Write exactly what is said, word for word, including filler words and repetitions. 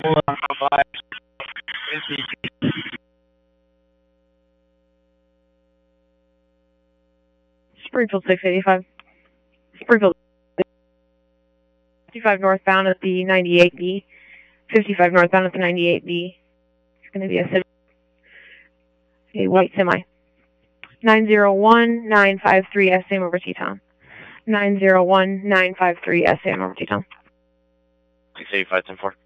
Springfield six eighty-five. Springfield fifty-five northbound at the ninety-eight B. fifty-five northbound at the ninety-eight B. It's going to be a, semi, a white semi. nine zero one nine five three S M over Teton. nine zero one nine five three S M over Teton. six eighty-five ten four.